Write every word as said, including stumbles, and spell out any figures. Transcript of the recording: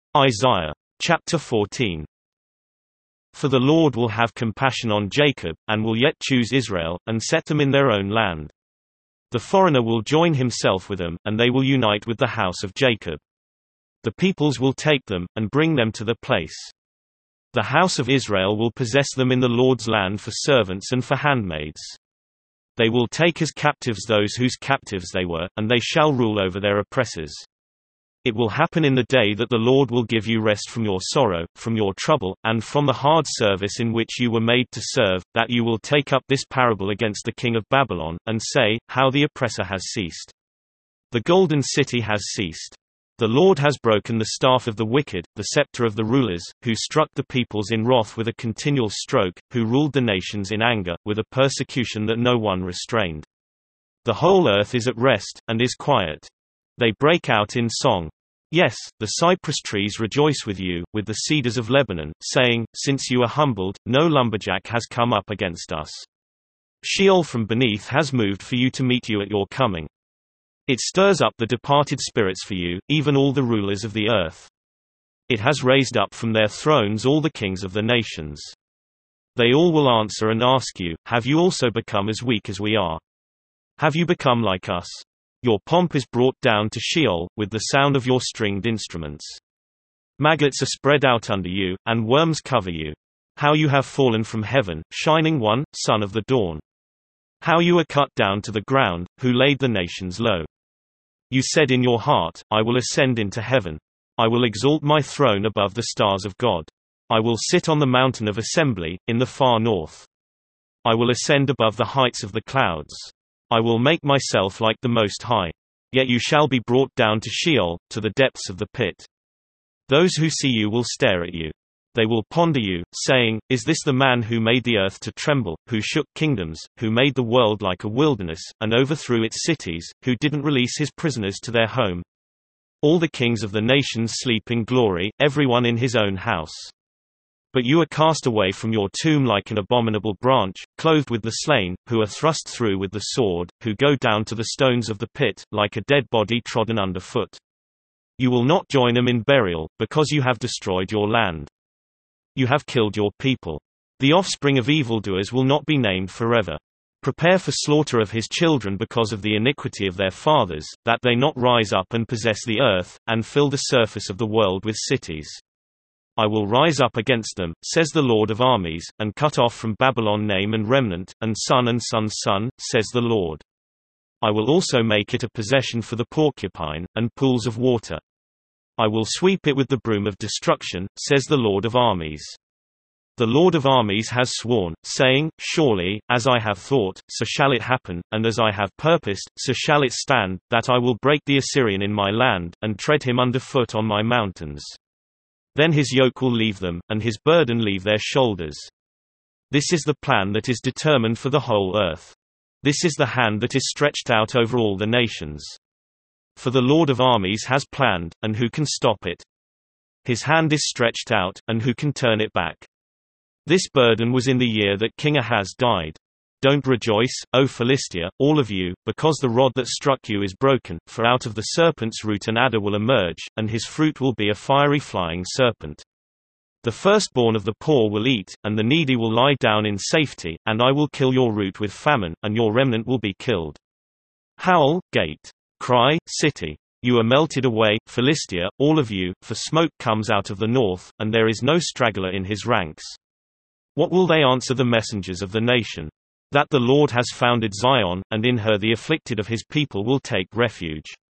Isaiah chapter fourteen. For the Lord will have compassion on Jacob, and will yet choose Israel, and set them in their own land. The foreigner will join himself with them, and they will unite with the house of Jacob. The peoples will take them, and bring them to the place. The house of Israel will possess them in the Lord's land for servants and for handmaids. They will take as captives those whose captives they were, and they shall rule over their oppressors. It will happen in the day that the Lord will give you rest from your sorrow, from your trouble, and from the hard service in which you were made to serve, that you will take up this parable against the king of Babylon, and say, how the oppressor has ceased. The golden city has ceased. The Lord has broken the staff of the wicked, the scepter of the rulers, who struck the peoples in wrath with a continual stroke, who ruled the nations in anger, with a persecution that no one restrained. The whole earth is at rest, and is quiet. They break out in song. Yes, the cypress trees rejoice with you, with the cedars of Lebanon, saying, since you are humbled, no lumberjack has come up against us. Sheol from beneath has moved for you to meet you at your coming. It stirs up the departed spirits for you, even all the rulers of the earth. It has raised up from their thrones all the kings of the nations. They all will answer and ask you, have you also become as weak as we are? Have you become like us? Your pomp is brought down to Sheol, with the sound of your stringed instruments. Maggots are spread out under you, and worms cover you. How you have fallen from heaven, shining one, son of the dawn. How you are cut down to the ground, who laid the nations low. You said in your heart, I will ascend into heaven. I will exalt my throne above the stars of God. I will sit on the mountain of assembly, in the far north. I will ascend above the heights of the clouds. I will make myself like the Most High. Yet you shall be brought down to Sheol, to the depths of the pit. Those who see you will stare at you. They will ponder you, saying, is this the man who made the earth to tremble, who shook kingdoms, who made the world like a wilderness, and overthrew its cities, who didn't release his prisoners to their home? All the kings of the nations sleep in glory, everyone in his own house. But you are cast away from your tomb like an abominable branch, clothed with the slain, who are thrust through with the sword, who go down to the stones of the pit, like a dead body trodden underfoot. You will not join them in burial, because you have destroyed your land. You have killed your people. The offspring of evildoers will not be named forever. Prepare for slaughter of his children because of the iniquity of their fathers, that they not rise up and possess the earth, and fill the surface of the world with cities. I will rise up against them, says the Lord of armies, and cut off from Babylon name and remnant, and son and son's son, says the Lord. I will also make it a possession for the porcupine, and pools of water. I will sweep it with the broom of destruction, says the Lord of armies. The Lord of armies has sworn, saying, surely, as I have thought, so shall it happen, and as I have purposed, so shall it stand, that I will break the Assyrian in my land, and tread him underfoot on my mountains. Then his yoke will leave them, and his burden leave their shoulders. This is the plan that is determined for the whole earth. This is the hand that is stretched out over all the nations. For the Lord of armies has planned, and who can stop it? His hand is stretched out, and who can turn it back? This burden was in the year that King Ahaz died. Don't rejoice, O Philistia, all of you, because the rod that struck you is broken, for out of the serpent's root an adder will emerge, and his fruit will be a fiery flying serpent. The firstborn of the poor will eat, and the needy will lie down in safety, and I will kill your root with famine, and your remnant will be killed. Howl, gate. Cry, city. You are melted away, Philistia, all of you, for smoke comes out of the north, and there is no straggler in his ranks. What will they answer the messengers of the nation? That the Lord has founded Zion, and in her the afflicted of his people will take refuge.